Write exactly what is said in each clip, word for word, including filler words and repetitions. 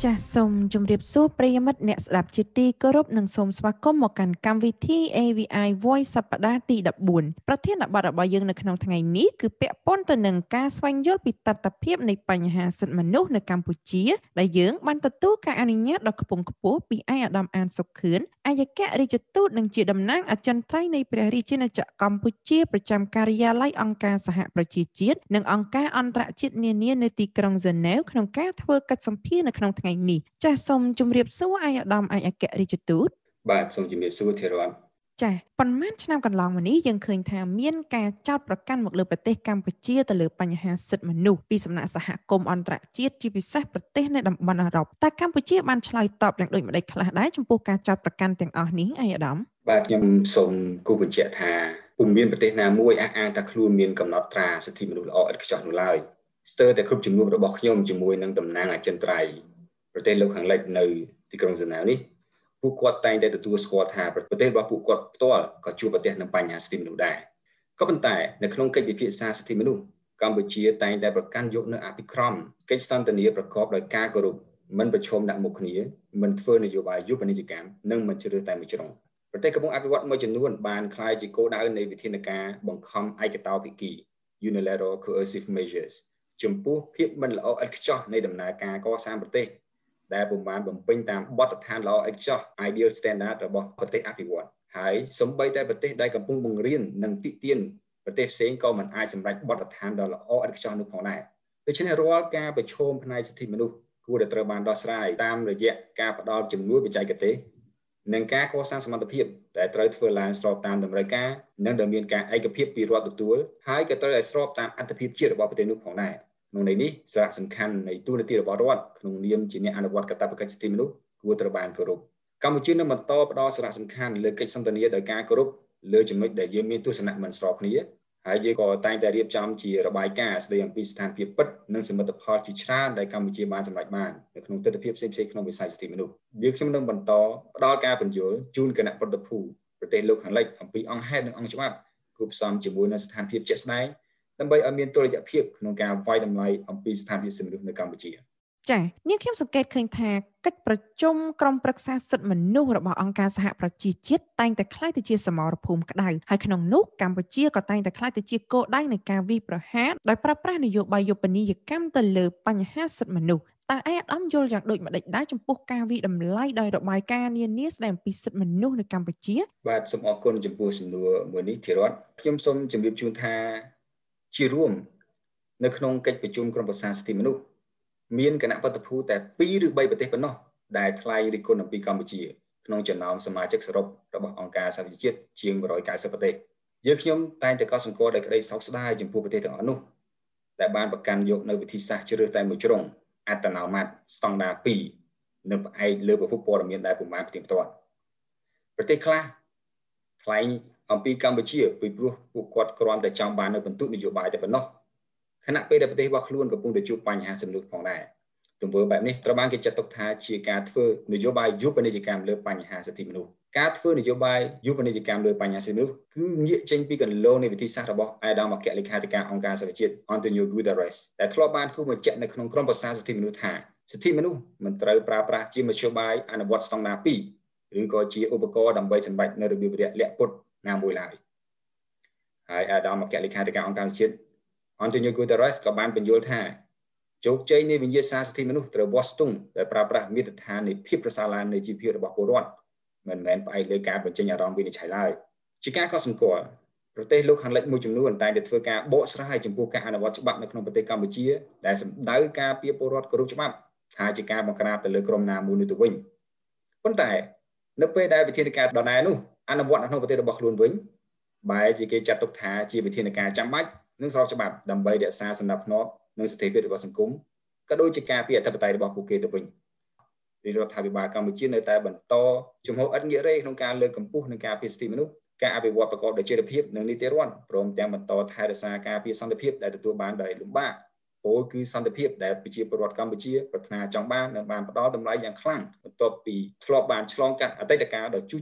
ចាសសូមជម្រាបសួរប្រិយមិត្តអ្នកស្ដាប់ជាទីគោរពនិងសូមស្វាគមន៍មកកាន់កម្មវិធី เอ วี ไอ Voice សប្តាហ៍ទី 14 ប្រធានបទរបស់យើងនៅក្នុងថ្ងៃនេះគឺពាក់ព័ន្ធទៅនឹងការស្វែងយល់ពីតថភាពនៃបញ្ហាសិទ្ធិមនុស្សនៅកម្ពុជាដែលយើងបានទទួលការអនុញ្ញាតដ៏ខ្ពង់ខ្ពស់ពីឯកឧត្តមអាន សុខឿនអគ្គរដ្ឋទូតនិងជាតំណាងអចិន្ត្រៃយ៍នៃព្រះរាជាណាចក្រកម្ពុជាប្រចាំការិយាល័យអង្គការសហប្រជាជាតិនិងអង្គការអន្តរជាតិនានានៅទីក្រុងហ្សឺណែវក្នុងការធ្វើកិច្ចសម្ភាសន៍នៅក្នុងថ្ងៃនេះចាសសូមជម្រាបសួរឯកឧត្តមឯកអគ្គរដ្ឋទូតបាទសូមជម្រាបសួរធារ៉ាន់ចាប៉ុន្មានឆ្នាំកន្លងមកនេះយើងឃើញថាមានការចោទប្រកាន់មកលើប្រទេសកម្ពុជាទៅលើបញ្ហាសិទ្ធិមនុស្សពីសំណាក់សហគមន៍អន្តរជាតិជាពិសេសប្រទេសនៅតំបន់អឺរ៉ុបតែកម្ពុជាបានឆ្លើយតបយ៉ាងដូចម្តេចខ្លះដែរចំពោះការចោទប្រកាន់ទាំងអស់នេះឯកឧត្តមបាទខ្ញុំសូមគូបញ្ជាក់ថាពុំមានប្រទេសណាមួយអះអាងថាខ្លួនមានកំណត់ត្រាសិទ្ធិមនុស្សល្អឥតខ្ចោះនោះឡើយស្ទើរតែគ្រប់ជំនួបរបស់ខ្ញុំជាមួយនឹងតំណាងអចិន្ត្រៃយ៍ប្រទេសលោកខាងលិចនៅទីក្រុងហ្សឺណែវនេះពួកគាត់តែងតែទទួលស្គាល់ថាប្រទេសរបស់ពួកគាត់ផ្ទាល់ក៏ជួបប្រទះនឹងបញ្ហាសិទ្ធិមនុស្សដែរក៏ប៉ុន្តែនៅក្នុងកិច្ចពិភាក្សាសិទ្ធិមនុស្សកម្ពុជាតែងតែប្រកាន់យកនូវអភិក្រមកិច្ចសន្ទនាប្រកបដោយការគោរពមិនប្រឈមដាក់មុខគ្នាមិនធ្វើនយោបាយយុបនីយកម្មនិងមិនជ្រើសតែមួយជ្រុងប្រទេសកំពុងអភិវឌ្ឍមួយចំនួនបានក្លាយជាគោលដៅនៃវិធានការបង្ខំឯកតោភាគី Unilateral Coercive Measures ចំពោះភាពមិនល្អឥតខ្ចោះនៃដំណើរការកសាងប្រទេសដែលពុំបានបំពេញតាមបទដ្ឋានល្អឥតខ្ចោះ Ideal Standard របស់ប្រទេសអភិវឌ្ឍហើយសូម្បីតែប្រទេសដែលកំពុងបង្រៀននិងទាក់ទាញប្រទេសផ្សេងក៏មិនអាចសម្រេចបទដ្ឋានដ៏ល្អឥតខ្ចោះនោះផងដែរដូច្នេះរាល់ការប្រឈមផ្នែកសិទ្ធិមនុស្សគួរតែត្រូវបានដោះស្រាយតាមរយៈការផ្ដល់ជំនួយបច្ចេកទេសនិងការកសាងសមត្ថភាពដែលត្រូវធ្វើឡើងស្របតាមតម្រូវការនិងដែលមានការឯកភាពពីរដ្ឋទទួលហើយក៏ត្រូវឲ្យស្របតាមអត្ថប្រយោជន៍ជាតិរបស់ប្រទេសនោះផងដែរក្នុងន័យនេះសារៈសំខាន់នៃទូនាទីរបស់រដ្ឋក្នុងនាមជាអ្នកអនុវត្តកាតព្វកិច្ចសិទ្ធិមនុស្សគួរត្រូវបានគោរពកម្ពុជានឹងបន្តផ្ដល់សារៈសំខាន់លើកិច្ចសន្ទនាដោយការគោរពលើចំណុចដែលយើងមានទស្សនៈមិនស្របគ្នាហើយយើងក៏តែងតែរៀបចំជារបាយការណ៍ស្ដីអំពីស្ថានភាពពិតនិងសមិទ្ធផលជាច្រើនដែលកម្ពុជាបានសម្រេចបាននៅក្នុងទស្សនវិជ្ជាផ្សេងៗក្នុងវិស័យសិទ្ធិមនុស្សយើងខ្ញុំនឹងបន្តផ្ដល់ការបញ្យល់ជូនគណៈប្រតិភូប្រទេសលោកខាងលិចអំពីអង្គហេតុនិងអង្គច្បាប់គូផ្សំជាមួយនឹងស្ថានភាពជាក់ស្ដែងដើម្បីឲ្យមានតុល្យភាពក្នុងការវាយតម្លៃអំពីស្ថានភាពសិទ្ធិមនុស្សនៅកម្ពុជាចា៎នាងខ្ញុំសង្កេតឃើញថាកិច្ចប្រជុំក្រុមប្រឹក្សាសិទ្ធិមនុស្សរបស់អង្គការសហប្រជាជាតិតែងតែក្លាយទៅជាសមរភូមិក្តៅហើយក្នុងនោះកម្ពុជាក៏តែងតែក្លាយទៅជាគោលដៅនៃការវាយប្រហារដោយប្រើប្រាស់នយោបាយយុបនីយកម្មទៅលើបញ្ហាសិទ្ធិមនុស្សតើឯកឧត្តមយល់យ៉ាងដូចម្តេចដែរចំពោះការវាយតម្លៃដោយរបាយការណ៍នានាស្ដីអំពីសិទ្ធិមនុស្សនៅកម្ពុជាបាទសូមអរគុណចំពោះសំណួរមួយនេះធីរ៉ាត់ខ្ញុំសូមជម្រាបជូនថាជារួមនៅក្នុងកិច្ចប្រជុំក្រុមប្រឹក្សាសិទ្ធិមនុស្សមានគណៈបព្វភូតែពីរឬបីប្រទេសប៉ុណ្ណោះដែលថ្លែងរិះគន់អំពីកម្ពុជាក្នុងចំណោមសមាជិកសរុបរបស់អង្គការសហប្រជាជាតិជាងមួយរយ៩០ប្រទេសយើងខ្ញុំតែងតែកត់សម្គាល់ដោយក្តីសោកស្ដាយចំពោះប្រទេសទាំងអស់នោះដែលបានប្រកាន់យកនៅវិធីសាស្ត្រជ្រើសតែមួយជ្រុងអត្តនោមាត្រស្តង់ដារពីរនិងផ្អែកលើប្រភពព័ត៌មានដែលពុំបានផ្ទៀងផ្ទាត់ប្រទេសខ្លះថ្លែងអំពីកម្ពុជាពីព្រោះពួកគាត់គ្រាន់តែចង់បាននៅបន្ទុកនយោបាយតែប៉ុណ្ណោះខណៈពេលដែលប្រទេសរបស់ខ្លួនកំពុងតែជួបបញ្ហាសំណុកផងដែរទង្វើបែបនេះត្រូវបានគេចាត់ទុកថាជាការធ្វើនយោបាយយុបនីយកម្មលើបញ្ហាសិទ្ធិមនុស្សការធ្វើនយោបាយយុបនីយកម្មលើបញ្ហាសិទ្ធិមនុស្សគឺងាកចេញពីគន្លងនៃវិធីសាស្ត្ររបស់អាដាមអគ្គលេខាធិការអង្គការសហប្រជាជាតិ Antonio Guterres ដែលធ្លាប់បានគូបញ្ជាក់នៅក្នុងក្រុមប្រឹក្សាសិទ្ធិមនុស្សថាសិទ្ធិមនុស្សមិនត្រូវប្រើប្រាស់ជាមធ្យោបាយអនុវត្តស្តង់ដារពីរឬក៏ជាឧបករណ៍ដើម្បីសម្រេចនៅរបៀបលាក់ពុតណាមួយឡើយហើយអាដាមអគ្គលេខាធិការអង្គការសហប្រជាជាតិAntonio Guterres ក៏បានបញ្យល់ថាជោគជ័យនៃវិញ្ញាសាសិទ្ធិមនុស្សត្រូវវាស់ស្ទង់ដោយប្រើប្រាស់មាត្រដ្ឋាននៃភាពប្រសើរឡើងនៃជីវភាពរបស់ពលរដ្ឋមិនមែនផ្អែកលើការបញ្ចេញអារម្មណ៍វិនិច្ឆ័យឡើយជាការកត់សម្គាល់ប្រទេសលោកខាងលិចមួយចំនួនតែងតែធ្វើការបកស្រាយចំពោះការអនុវត្តច្បាប់នៅក្នុងប្រទេសកម្ពុជាដែលសម្ដៅការពារពលរដ្ឋគោរពច្បាប់ថាជាការបង្ក្រាបទៅលើក្រុមណាមួយនោះទៅវិញប៉ុន្តែនៅពេលដែលវិធានការដដែលនោះអនុវត្តនៅក្នុងប្រទេសរបស់ខ្លួនវិញបែរជាគេចាត់ទុកថាជាវិធានការចាំបាច់និងស្របច្បាប់ដើម្បីរក្សាសណ្ដាប់ធ្នាប់និងស្ថិរភាពរបស់សង្គមក៏ដូចជាការពារអធិបតេយ្យរបស់ពួកគេទៅវិញរាជរដ្ឋាភិបាលកម្ពុជានៅតែបន្តជំហរឥតងាករេក្នុងការលើកកម្ពស់និងការពារសិទ្ធិមនុស្សការអភិវឌ្ឍប្រកបដោយចីរភាពនិងនីតិរដ្ឋព្រមទាំងបន្តថែរក្សាការពារសន្តិភាពដែលទទួលបានដោយលំបាកពោលគឺសន្តិភាពដែលប្រជាពលរដ្ឋកម្ពុជាប្រាថ្នាចង់បាននិងបានផ្ដល់តម្លៃយ៉ាងខ្លាំងបន្ទាប់ពីធ្លាប់បានឆ្លងកាត់អតីតកាលដ៏ជូរចត់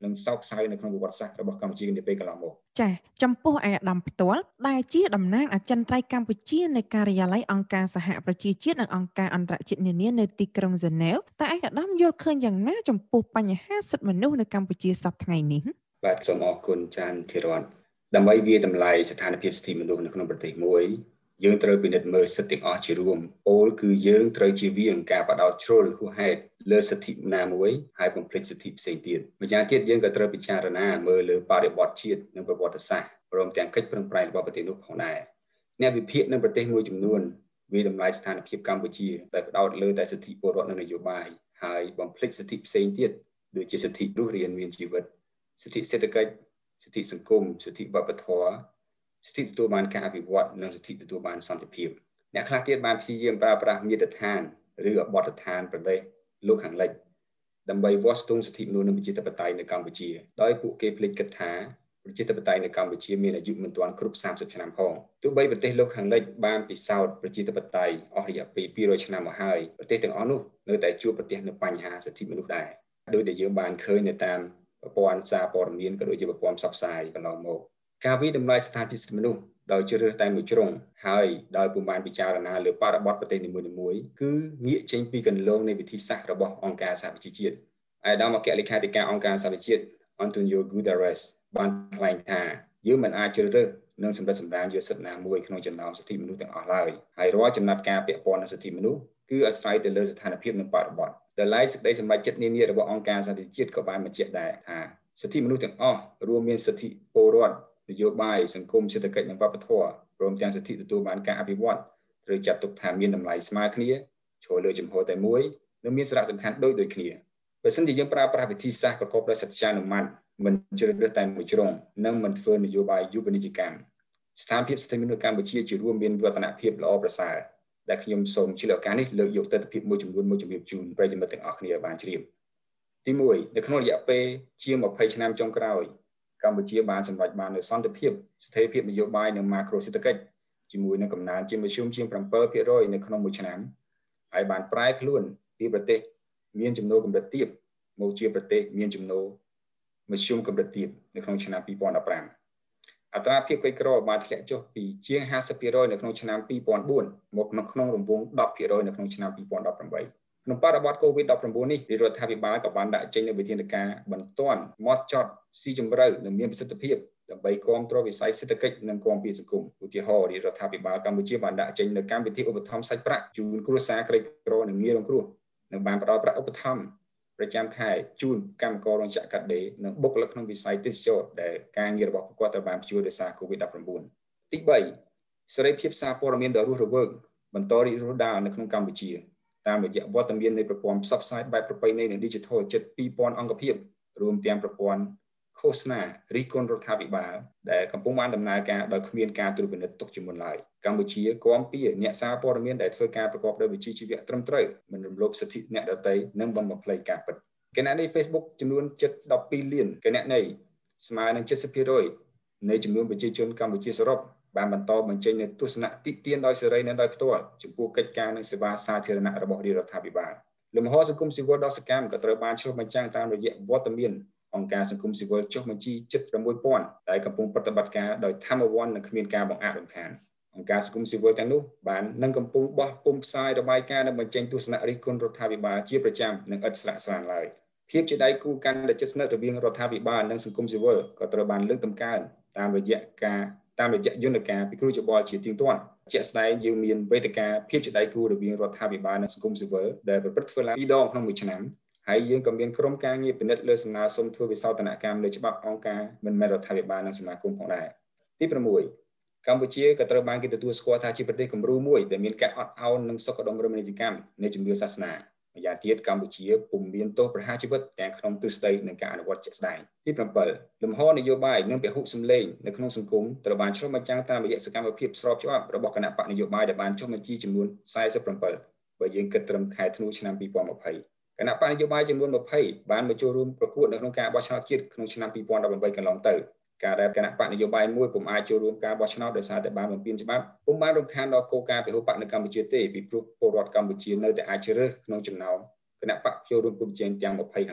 និងសោកសៅនៅក្នុងប្រវត្តិសាស្ត្ររបស់កម្ពុជានាពេលកន្លងមកចា៎ចំពោះឯកឧត្តមផ្ទាល់ដែលជាតំណាងអចិន្ត្រៃយ៍កម្ពុជានៅការិយាល័យអង្គការសហប្រជាជាតិនិងអង្គការអន្តរជាតិនានានៅទីក្រុងហ្សឺណែវតើឯកឧត្តមយល់ឃើញយ៉ាងណាចំពោះបញ្ហាសិទ្ធិមនុស្សនៅកម្ពុជាសប្តាហ៍ថ្ងៃនេះបាទសូមអរគុណចាន់ធីរ៉ាន់ដើម្បីវាតម្លៃស្ថានភាពសិទ្ធិមនុស្សនៅក្នុងប្រទេសមួយយើងត្រូវពិនិត្យមើលសិទ្ធិទាំងអស់ជារួមពោលគឺយើងត្រូវជៀសវាងការបដោតជ្រុលហួសហេតុលើសិទ្ធិណាមួយហើយបំភ្លេចសិទ្ធិផ្សេងទៀតម្យ៉ាងទៀតយើងក៏ត្រូវពិចារណាមើលលើបរិបទជាតិនិងប្រវត្តិសាស្ត្រព្រមទាំងកិច្ចប្រឹងប្រែងរបស់ប្រទេសនោះផងដែរអ្នកវិភាគនៅប្រទេសមួយចំនួនវាតម្លៃស្ថានភាពកម្ពុជាដែលផ្ដោតលើតែសិទ្ធិពលរដ្ឋនិងនយោបាយហើយបំភ្លេចសិទ្ធិផ្សេងទៀតដូចជាសិទ្ធិរស់រានមានជីវិតសិទ្ធិសេដ្ឋកិច្ចសិទ្ធិសង្គមសិទ្ធិវប្បធម៌សិទ្ធិទទួលបានការអភិវឌ្ឍនិងសិទ្ធិទទួលបានសន្តិភាពអ្នកខ្លះទៀតបានព្យាយាមប្រើប្រាស់មាត្រដ្ឋានឬអបទដ្ឋានប្រទេសលោកខាងលិចដើម្បីវាស់ស្ទង់សិទ្ធិមនុស្សនិងប្រជាធិបតេយ្យនៅកម្ពុជាដោយពួកគេភ្លេចគិតថាប្រជាធិបតេយ្យនៅកម្ពុជាមានអាយុមិនទាន់គ្រប់សាមសិបឆ្នាំផងទោះបីប្រទេសលោកខាងលិចបានពិសោធន៍ប្រជាធិបតេយ្យអស់រយៈពេលពីររយឆ្នាំមកហើយប្រទេសទាំងអស់នោះនៅតែជួបប្រទះនូវបញ្ហាសិទ្ធិមនុស្សដែរដោយដែលយើងបានឃើញនៅតាមប្រព័ន្ធសារព័ត៌មានក៏ដូចជាប្រព័ន្ធផ្សព្វផ្សាយកន្លងមកការវិតម្លៃស្ថានភាពសិទ្ធិមនុស្សដោយជ្រើសរើសតែមួយជ្រុងហើយដោយពុំបានពិចារណាលើបរិបទប្រទេសនីមួយៗគឺងាកចេញពីគន្លងនៃវិធីសាស្ត្ររបស់អង្គការសហប្រជាជាតិឯកឧត្តមអគ្គលេខាធិការអង្គការសហប្រជាជាតិ Antonio Guterres បានថ្លែងថាយើងមិនអាចជ្រើសរើសនិងសម្រិតសម្រាំងយកសិទ្ធិណាមួយក្នុងចំណោមសិទ្ធិមនុស្សទាំងអស់ឡើយហើយរាល់ចំណាត់ការពាក់ព័ន្ធនឹងសិទ្ធិមនុស្សគឺអាស្រ័យទៅលើស្ថានភាពនិងបរិបទដែលឡែកសេចក្តីសម្រេចចិត្តនានារបស់អង្គការសហប្រជាជាតិក៏បានបញ្ជាក់ដែរថាសិទ្ធិមនុស្សទាំងអស់រួមមានសិទ្ធិពលរដ្ឋនយោបាយសង្គមសេដ្ឋកិច្ចនិងវប្បធម៌ព្រមទាំងសិទ្ធិទទួលបានការអភិវឌ្ឍត្រូវចាត់ទុកថាមានតម្លៃស្មើគ្នាឈរលើជំហរតែមួយនិងមានសារៈសំខាន់ដូចដូចគ្នាបើសិនជាយើងប្រើប្រាស់វិធីសាស្ត្រប្រកបដោយសត្យានុម័តមិនជ្រើសរើសតែមួយជ្រុងនិងមិនធ្វើនយោបាយយុបនិច្ចកម្មស្ថានភាពសិទ្ធិមនុស្សកម្ពុជាជារួមមានវឌ្ឍនភាពល្អប្រសើរដែលខ្ញុំសូមជឿឱកាសនេះលើកយកទស្សនវិជ្ជាមួយចំនួនមួយជំរាបជូនប្រិយមិត្តទាំងអស់គ្នាបានជ្រាបទីមួយនៅក្នុងរយៈពេលជាងម្ភៃឆ្នាំចុងក្រោយកម្ពុជាបានសម្រេចបាននូវសន្តិភាពស្ថិរភាពនយោបាយនិងម៉ាក្រូសេដ្ឋកិច្ចជាមួយនឹងកំណើនជាមធ្យមជាង bảyភាគរយ នៅក្នុងមួយឆ្នាំហើយបានប្រែខ្លួនពីប្រទេសមានចំណូលកម្រិតទាបមកជាប្រទេសមានចំណូលមធ្យមកម្រិតទាបនៅក្នុងឆ្នាំពីរពាន់ដប់ប្រាំអត្រាភាពក្រីក្របានធ្លាក់ចុះពីជាង ห้าสิบភាគរយ នៅក្នុងឆ្នាំពីរពាន់បួនមកនៅក្នុងរង្វង់ ដប់ភាគរយ នៅក្នុងឆ្នាំពីរពាន់ដប់ប្រាំបីក្នុងបរិបទ កូវីដ ដប់ប្រាំបួន នេះរដ្ឋាភិបាលក៏បានដាក់ចេញនូវវិធានការបន្ទាន់ហ្មត់ចត់ស៊ីជម្រៅនិងមានប្រសិទ្ធភាពដើម្បីគាំទ្រវិស័យសេដ្ឋកិច្ចនិងគាំពារសង្គមឧទាហរណ៍រដ្ឋាភិបាលកម្ពុជាបានដាក់ចេញនូវកម្មវិធីឧបត្ថម្ភសាច់ប្រាក់ជូនគ្រួសារក្រីក្រនិងងាយរងគ្រោះនិងបានផ្តល់ប្រាក់ឧបត្ថម្ភប្រចាំខែជូនកម្មកររោងចក្រកាត់ដេរនិងបុគ្គលិកក្នុងវិស័យទេសចរណ៍ដែលការងាររបស់ពួកគាត់ត្រូវបានព្យួរដោយសារ កូវីដ ដប់ប្រាំបួន ទីបីសេរីភាពសារព័ត៌មានដ៏រស់រវើកបន្តរីករាលដាលនៅក្នុងកម្ពុជាតាមរយៈវត្តមាននៃប្រព័ន្ធផ្សព្វផ្សាយបែបប្រពៃណីនិង Digital ជិត ពីរពាន់ អង្គភាពរួមទាំងប្រព័ន្ធឃោសនារិះគន់រដ្ឋាភិបាលដែលកំពុងបានដំណើរការដោយគ្មានការត្រួតពិនិត្យទុកជាមុនឡើយកម្ពុជាគាំពៀអ្នកសារព័ត៌មានដែលធ្វើការប្រកបដោយវិជ្ជាជីវៈត្រឹមត្រូវមិនរំលោភសិទ្ធិអ្នកដទៃនិងបំបំភ្លៃការពិតគណនី Facebook ចំនួនជិតដប់ពីរលានគណនីស្មើនឹង เจ็ดสิบភាគរយ នៃចំនួនប្រជាជនកម្ពុជាសរុបបានបន្តបញ្ចេញនូវទស្សនៈទាក់ទាញដោយសេរីនិងដោយផ្ទាល់ចំពោះកិច្ចការនិងសេវាសាធារណៈរបស់រាជរដ្ឋាភិបាលលំហសង្គមស៊ីវិលដ៏សកម្មក៏ត្រូវបានឆ្លុះបញ្ចាំងតាមរយៈវត្តមានអង្គការសង្គមស៊ីវិលចុះបញ្ជីជិត ប្រាំមួយពាន់ ដែលកំពុងប្រតិបត្តិការដោយធម្មវន្តនិងគ្មានការបង្អាក់រំខានអង្គការសង្គមស៊ីវិលទាំងនោះបាននឹងកំពុងបោះពុម្ពផ្សាយរបាយការណ៍និងបញ្ចេញទស្សនៈរិះគន់រដ្ឋាភិបាលជាប្រចាំនិងឥតស្រាកស្រានឡើយភាពជាដៃគូកាន់តែជិតស្និទ្ធរវាងរដ្ឋាភិបាលនិងសង្គមស៊ីវិលក៏ត្រូវបានលើកតម្កើងតាមរយៈការតាមរយៈយន្តការពិគ្រោះយោបល់ជាទៀងទាត់ជាក់ស្ដែងយើងមានវេទិកាភាពជាដៃគូរវាងរដ្ឋាភិបាលនិងសង្គមស៊ីវិលដែលប្រព្រឹត្តធ្វើឡើងពីរដងក្នុងមួយឆ្នាំហើយយើងក៏មានក្រុមការងារពិនិត្យលើសំណើសុំធ្វើវិសោធនកម្មលើច្បាប់អង្គការមិនមែនរដ្ឋាភិបាលនិងសមាគមផងដែរទីប្រាំមួយកម្ពុជាក៏ត្រូវបានគេទទួលស្គាល់ថាជាប្រទេសគំរូមួយដែលមានការអត់ឱននិងសុខដុមរមណីយកម្មនៃជំនឿសាសនាម្យ៉ាងទៀតកម្ពុជាពុំមានទោសប្រហារជីវិតទាំងក្នុងទ្រឹស្ដីនិងការអនុវត្តជាក់ស្ដែងទីប្រាំbảyលំហនយោបាយនិងពហុសម្លេងនៅក្នុងសង្គមត្រូវបានឆ្លុះបញ្ចាំងតាមរយៈសកម្មភាពស្របច្បាប់របស់គណៈបកនយោបាយដែលបានចុះបញ្ជីចំនួន四十七បើយើងគិតត្រឹមខែធ្នូឆ្នាំពីរពាន់ยี่สิบគណៈបកនយោបាយចំនួនยี่สิบបានមកចូលរួមប្រកួតនៅក្នុងការបោះឆ្នោតជាតិក្នុងឆ្នាំពីរពាន់ដប់ប្រាំបីកន្លងទៅការដែលគណៈបកនយោបាយមួយពុំអាចចូលរួមការបោះឆ្នោតដោយសារតែបានបំពានច្បាប់ពុំបានរំខានដល់គោលការណ៍ពហុបកនៅកម្ពុជាទេពីព្រោះពលរដ្ឋកម្ពុជានៅតែអាចជ្រើសរើសក្នុងចំណោមគណៈបកចូលរួមប្រជែងទាំងยี่สิบខាងលើ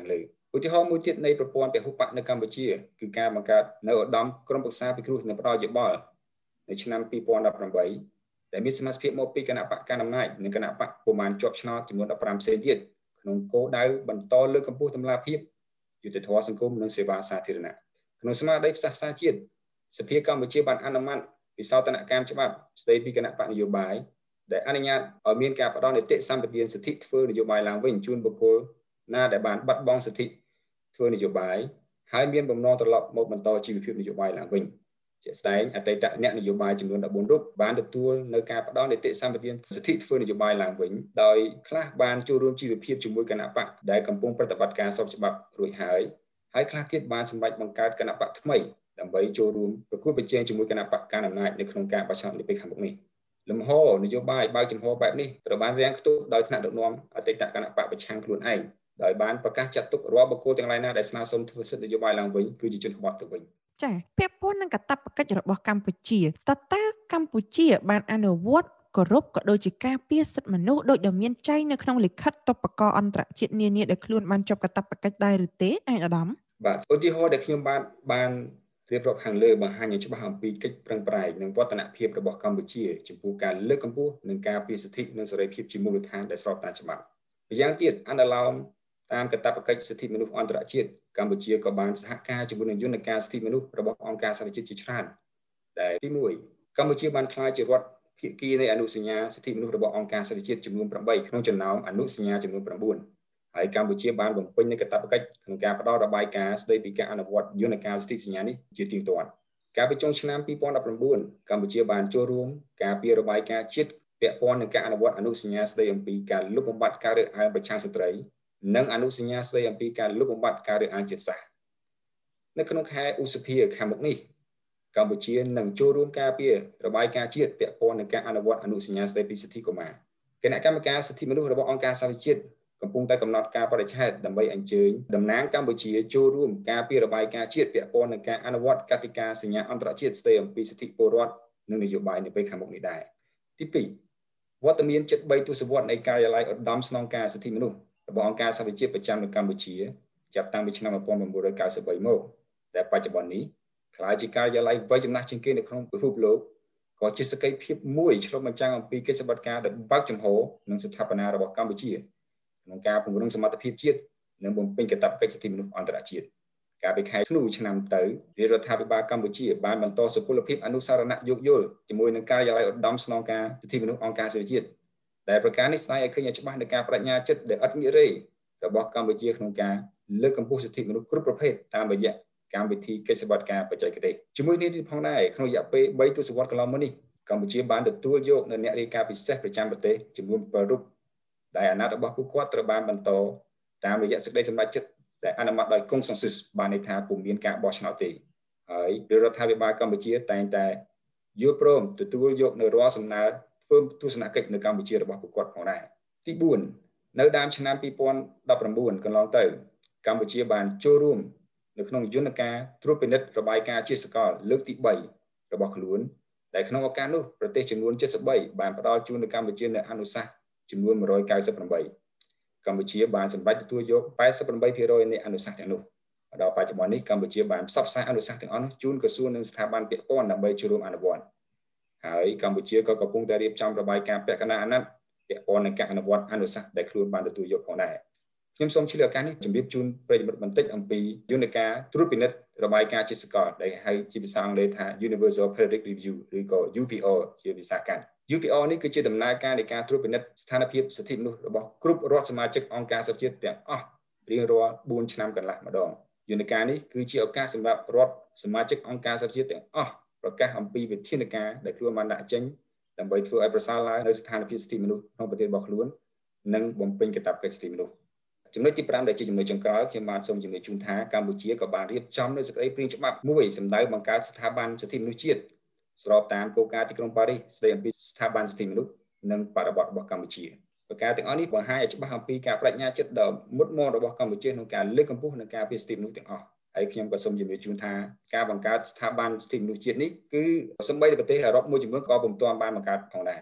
ឧទាហរណ៍មួយទៀតនៃប្រព័ន្ធពហុបកនៅកម្ពុជាគឺការបង្កើតនៅឧត្តមក្រុមប្រឹក្សាពិគ្រោះនិងផ្ដល់យោបល់នៅឆ្នាំពីរពាន់ដប់ប្រាំបីដែលមានសមាជិកមកពីគណៈបកកណ្ដាលអំណាចនិងគណៈបកប្រមាណជាប់ឆ្នោតចំនួនដប់ប្រាំផ្សេងទៀតក្នុងគោលដៅបន្តលើកកម្ពស់តម្លាភាពយុត្តិធម៌សង្គមនិងសេវាសាធារណៈក្នុងស្មារតីផ្សះផ្សាជាតិសភាកម្ពុជាបានអនុម័តវិសោធនកម្មច្បាប់ស្តីពីគណៈបកនយោបាយដែលអនុញ្ញាតឲ្យមានការផ្ដល់នីតិសម្បទានសិទ្ធិធ្វើនយោបាយឡើងវិញជូនបុគ្គលណាដែលបានបាត់បង់សិទ្ធិធ្វើនយោបាយហើយមានបំណងត្រឡប់មកបន្តជីវភាពនយោបាយឡើងវិញជាក់ស្ដែងអតីតអ្នកនយោបាយចំនួនដប់បួនរូបបានទទួលនៅការផ្ដល់នីតិសម្បទានសិទ្ធិធ្វើនយោបាយឡើងវិញដោយខ្លះបានចូលរួមជីវភាពជាមួយគណៈបកដែលកំពុងប្រតិបត្តិការស្របច្បាប់រួចហើយហើយខ្លះទៀតបានសម្រេចបង្កើតគណៈបកថ្មីដើម្បីចូលរួមប្រកួតប្រជែងជាមួយគណៈបកកណ្ដាលអំណាចនៅក្នុងការបោះឆ្នោតនាពេលខាងមុខនេះលំហនយោបាយបើកចំហបែបនេះត្រូវបានរាំងខ្ទប់ដោយថ្នាក់ដឹកនាំអតីតគណៈបកប្រឆាំងខ្លួនឯងដោយបានប្រកាសចាត់ទុករាល់បុគ្គលទាំងឡាយណាដែលស្នើសុំធ្វើសិទ្ធិនយោបាយឡើងវិញគឺជាជនក្បត់ទៅវិញចា៎ពាក់ព័ន្ធនឹងកាតព្វកិច្ចរបស់កម្ពុជាតើតើកម្ពុជាបានអនុវត្តគោរពក៏ដូចជាការពារសិទ្ធិមនុស្សដោយដែលមានចែងនៅក្នុងលិខិតតុបករអន្តរជាតិនានាដែលខ្លួនបានជាប់កាតព្វកិច្ចដែរឬទេឯកឧត្តមបាទឧទាហរណ៍ដែលខ្ញុំបានបានរៀបរាប់ខាងលើបង្ហាញឲ្យច្បាស់អំពីកិច្ចប្រឹងប្រែងនិងវឌ្ឍនភាពរបស់កម្ពុជាចំពោះការលើកកម្ពស់និងការពារសិទ្ធិនិងសេរីភាពជាមូលដ្ឋានដែលស្របតាមច្បាប់ម្យ៉ាងទៀតអនុលោមតាមកាតព្វកិច្ចសិទ្ធិមនុស្សអន្តរជាតិកម្ពុជាក៏បានសហការជាមួយនឹងយន្តការសិទ្ធិមនុស្សរបស់អង្គការសហប្រជាជាតិជាច្រើនដែលទីមួយកម្ពុជាបានក្លាយជារដ្ឋភាគីនៃអនុសញ្ញាសិទ្ធិមនុស្សរបស់អង្គការសហប្រជាជាតិចំនួនប្រាំបីក្នុងចំណោមអនុសញ្ញាចំនួនប្រាំបួនហើយកម្ពុជាបានបំពេញនូវកាតព្វកិច្ចក្នុងការផ្ដល់របាយការណ៍ស្តីពីការអនុវត្តយន្តការសិទ្ធិសញ្ញានេះជាទៀងទាត់កាលពីចុងឆ្នាំពីរពាន់ដប់ប្រាំបួនកម្ពុជាបានចូលរួមការពីរបាយការណ៍ជាតិពាក់ព័ន្ធនឹងការអនុវត្តអនុសញ្ញាស្តីអំពីការលុបបំបាត់ការរើសអើងប្រឆាំងស្ត្រីនិងអនុសញ្ញាស្តីអំពីការលុបបំបាត់ការរើសអើងជាតិសាសន៍នៅក្នុងខែឧសភាខាងមុខនេះកម្ពុជានឹងចូលរួមការពីរបាយការណ៍ជាតិពាក់ព័ន្ធនឹងការអនុវត្តអនុសញ្ញាស្តីពីសិទ្ធិកុមារគណៈកម្មការសិទ្ធិមនុស្សរបស់អង្គការសហប្រជាជាតិកំពុងតែកំណត់ការបរិច្ឆេទដើម្បីអញ្ជើញតំណាងកម្ពុជាចូលរួមការពីរបាយការណ៍ជាតិពាក់ព័ន្ធនឹងការអនុវត្តកតិកាសញ្ញាអន្តរជាតិស្តីអំពីសិទ្ធិពលរដ្ឋនិងនយោបាយនៅពេលខាងមុខនេះដែរទីពីរវត្តមានជិតបីទសវត្សរ៍នៃការិយាល័យឧត្តមស្នងការសិទ្ធិមនុស្សរបស់អង្គការសហប្រជាជាតិប្រចាំនៅកម្ពុជាចាប់តាំងពីឆ្នាំmột nghìn chín trăm chín mươi baមកតែបច្ចុប្បន្ននេះក្លាយជាការិយាល័យវ័យចំណាស់ជាងគេនៅក្នុងពិភពលោកក៏ជាសក្ខីភាពមួយឆ្លុះបញ្ចាំងអំពីកិច្ចសម្បត្តិការដ៏បើកចំហនិងស្ថាបនារបស់កម្ពុជាក្នុងការពង្រឹងសមត្ថភាពជាតិនិងបំពេញកាតព្វកិច្ចសិទ្ធិមនុស្សអន្តរជាតិកាលពីខែធ្នូឆ្នាំទៅរាជរដ្ឋាភិបាលកម្ពុជាបានបន្តសុពលភាពអនុសារណៈយោគយល់ជាមួយនឹងការិយាល័យឧត្តមស្នងការសិទ្ធិមនុស្សអង្គការសហប្រជាជាតិដែលប្រការនេះស្ដែងឲ្យឃើញឲ្យច្បាស់នូវការបដិញ្ញាចិត្តដែលឥតងាករេរបស់កម្ពុជាក្នុងការលើកកម្ពស់សិទ្ធិមនុស្សគ្រប់ប្រភេទតាមរយៈកម្មវិធីកិច្ចសម្បត្តិការបច្ចេកទេសជាមួយនេះផងដែរក្នុងរយៈពេលបីទសវត្សរ៍កន្លងមកនេះកម្ពុជាបានទទួលយកនៅអ្នករាយការណ៍ពិសេសប្រចាំប្រទេសចំនួនbảyរូបដែលអាណត្តិរបស់ពួកគាត់ត្រូវបានបន្តតាមរយៈសេចក្តីសម្រេចចិត្តដែលអនុម័តដោយកុងសេនស៊ូសបានន័យថាពុំមានការបោះឆ្នោតទេហើយរដ្ឋាភិបាលកម្ពុជាតែងតែយល់ព្រមទទួលយកនៅរាល់សំណើធ្វើទស្សនកិច្ចនៅកម្ពុជារបស់ពួកគាត់ផងដែរទីបួននៅដើមឆ្នាំពីរពាន់ដប់ប្រាំបួនកន្លងទៅកម្ពុជាបានចូលរួមនៅក្នុងយន្តការត្រួតពិនិត្យរបាយការណ៍ជាតិសកលលើកទីបីរបស់ខ្លួនដែលក្នុងឱកាសនោះប្រទេសចំនួនเจ็ดสิบสามបានផ្ដល់ជូនទៅកម្ពុជានៅអនុសាសន៍ចំនួនmột trăm chín mươi támកម្ពុជាបានសម្រេចទទួលយកtám mươi támភាគរយនៃអនុសាសន៍ទាំងនោះដល់បច្ចុប្បន្ននេះកម្ពុជាបានផ្សព្វផ្សាយអនុសាសន៍ទាំងអស់នោះជូនក្រសួងនិងស្ថាប័នពាក់ព័ន្ធដើម្បីចូលរួមអនុវត្តហើយកម្ពុជាក៏កំពុងតែរៀបចំរបាយការណ៍ពាក់កណ្ដាលអាណត្តិពាក់ព័ន្ធនឹងការអនុវត្តអនុសាសន៍ដែលខ្លួនបានទទួលយកផងដែរខ្ញុំសូមឆ្លៀតឱកាសនេះជម្រាបជូនប្រិយមិត្តបន្តិចអំពីយន្តការត្រួតពិនិត្យរបាយការណ៍ជាតិសកលដែលហៅជាភាសាអង់គ្លេសថា Universal Periodic Review ឬក៏ U P R ជាភាសាកាត់ U P R នេះគឺជាដំណើរការនៃការត្រួតពិនិត្យស្ថានភាពសិទ្ធិមនុស្សរបស់គ្រប់រដ្ឋសមាជិកអង្គការសហប្រជាជាតិទាំងអស់រៀងរាល់បួនឆ្នាំកន្លះម្ដងយន្តការនេះគឺជាឱកាសសម្រាប់រដ្ឋសមាជិកអង្គការសហប្រជាជាតិទាំងអស់ប្រកាសអំពីវិធានការដែលខ្លួនបានដាក់ចេញដើម្បីធ្វើឲ្យប្រសើរឡើងនៅស្ថានភាពសិទ្ធិមនុស្សក្នុងប្រទេសរបស់ខ្លួននិងបំពេញកាតព្វកិច្ចសិទ្ធិមនុស្សចំណុចទីប្រាំដែលជាចំណុចចុងក្រោយខ្ញុំបានសូមជំរាបជូនថាកម្ពុជាក៏បានរៀបចំនូវសេចក្តីព្រាងច្បាប់មួយសម្ដៅបង្កើតស្ថាប័នសិទ្ធិមនុស្សជាតិស្របតាមគោលការណ៍ទីក្រុងប៉ារីសស្តីអំពីស្ថាប័នសិទ្ធិមនុស្សនិងបរិបទរបស់កម្ពុជាប្រការទាំងអស់នេះបង្ហាញឲ្យច្បាស់អំពីការបដិញ្ញាចិត្តដ៏មុតមាំរបស់កម្ពុជាក្នុងការលើកកម្ពស់និងការពារសិទ្ធិមនុស្សទាំងអស់ហើយខ្ញុំក៏សូមជម្រាបជូនថាការបង្កើតស្ថាប័នសិទ្ធិមនុស្សជាតិនេះគឺសម្បីតែប្រទេសអឺរ៉ុបមួយចំនួនក៏ពុំទាន់បានបង្កើតផងដែរ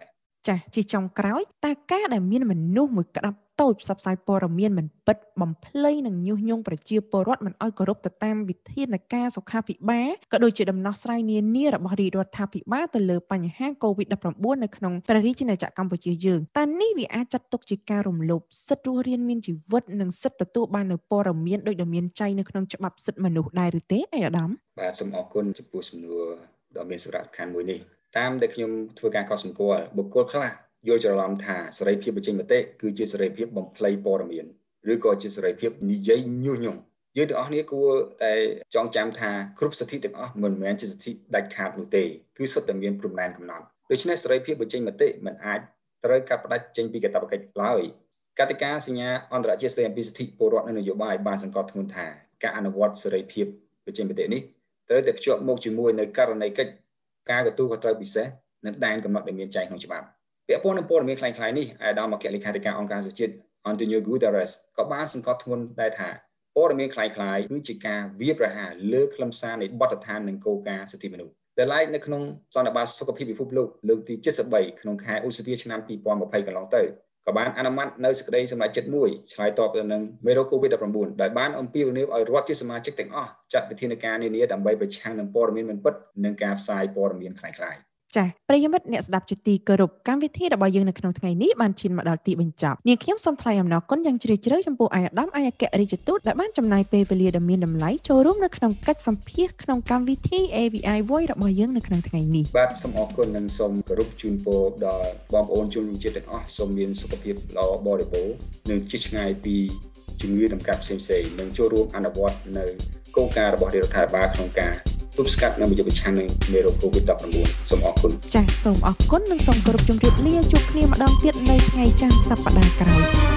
ចាស់ជាចុងក្រោយតើការដែលមានមនុស្សមួយក្តាប់តូចផ្សព្វផ្សាយព័ត៌មានមិនពិតបំភ្លៃនិងញុះញង់ប្រជាពលរដ្ឋមិនឲ្យគោរពទៅតាមវិធានការសុខាភិបាលក៏ដូចជាដំណោះស្រាយនានារបស់រាជរដ្ឋាភិបាលទៅលើបញ្ហា កូវីដ ដប់ប្រាំបួន នៅក្នុងព្រះរាជាណាចក្រកម្ពុជាយើងតើនេះវាអាចចាត់ទុកជាការរំលោភសិទ្ធិរស់រានមានជីវិតនិងសិទ្ធិទទួលបាននូវព័ត៌មានដោយដែលមានចែងនៅក្នុងច្បាប់សិទ្ធិមនុស្សដែរឬទេអាយដាមបាទសូមអរគុណចំពោះសំណួរដ៏មានសារៈសំខាន់មួយនេះតាមដែលខ្ញុំធ្វើការកត់សម្គាល់បុគ្គលខ្លះយល់ច្រឡំថាសេរីភាពបញ្ចេញមតិគឺជាសេរីភាពបំភ្លៃព័ត៌មានឬក៏ជាសេរីភាពនិយាយញុះញង់យើងទាំងអស់គ្នាគួរតែចងចាំថាគ្រប់សិទ្ធិទាំងអស់មិនមែនជាសិទ្ធិដាច់ខាតនោះទេគឺសុទ្ធតែមានព្រំដែនកំណត់ដូច្នេះសេរីភាពបញ្ចេញមតិមិនអាចត្រូវកាត់ផ្តាច់ចេញពីកាតព្វកិច្ចឡើយកតិកាសញ្ញាអន្តរជាតិស្តីអំពីសិទ្ធិពលរដ្ឋនិងនយោបាយបានសង្កត់ធ្ងន់ថាការអនុវត្តសេរីភាពបញ្ចេញមតិនេះត្រូវតែភ្ជាប់មកជាមួយនៅករណីកិច្ចការទទួលខុសត្រូវពិសេសនិងដែនកំណត់ដែលមានចែងក្នុងច្បាប់ពាក់ព័ន្ធនឹងព័ត៌មានคล้ายៗនេះអាដាមអគ្គលេខាធិការអង្គការសហជាតិ Antonio Guterres ក៏បានសង្កត់ធ្ងន់ដែរថាព័ត៌មានคล้ายៗគឺជាការវាយប្រហារលើខ្លឹមសារនៃបទដ្ឋាននិងគោលការណ៍សិទ្ធិមនុស្សដែលឡែកនៅក្នុងសន្និបាតសុខភាពពិភពលោកលើកទី칠십삼ក្នុងខែឧសភាឆ្នាំពីរពាន់ยี่สิบកន្លងទៅក៏បានអនុម័តនៅសេចក្តីសម្រេចចិត្តមួយឆ្លើយតបទៅនឹងមេរោគ កូវីដ ដប់ប្រាំបួន ដោយបានអំពាវនាវឲ្យរដ្ឋជាសមាជិកទាំងអស់ចាត់វិធានការនានាដើម្បីប្រឆាំងនឹងព័ត៌មានមិនពិតនិងការផ្សាយព័ត៌មានคล้ายៗចា៎ប្រិយមិត្តអ្នកស្ដាប់ជាទីគោរពកម្មវិធីរបស់យើងនៅក្នុងថ្ងៃនេះបានឈានមកដល់ទីបញ្ចប់នាងខ្ញុំសូមថ្លែងអំណរគុណយ៉ាងជ្រាលជ្រៅចំពោះអាយដាមអាយអគ្គរដ្ឋទូតដែលបានចំណាយពេលវេលាដ៏មានតម្លៃចូលរួមនៅក្នុងកិច្ចសម្ភាសន៍ក្នុងកម្មវិធី เอ วี ไอ Voice របស់យើងនៅក្នុងថ្ងៃនេះបាទសូមអរគុណនិងសូមគោរពជូនពរដល់បងប្អូនជនរួមជាតិទាំងអស់សូមមានសុខភាពល្អបរិបូរណ៍និងជិះឆ្ងាយពីជំងឺតម្កាត់ផ្សេងៗនិងចូលរួមអនុវត្តនៅគោលការណ៍របស់រដ្ឋាភិបាលក្នុងការទប់ស្កាត់និងប្រយុទ្ធប្រឆាំងនឹងមេរោគ កូវីដ ដប់ប្រាំបួន សូមអរគុណចាសសូមអរគុណនិងសូមគោរពជម្រាបលាជួបគ្នាម្ដងទៀតនៅថ្ងៃច័ន្ទសប្តាហ៍ក្រោយ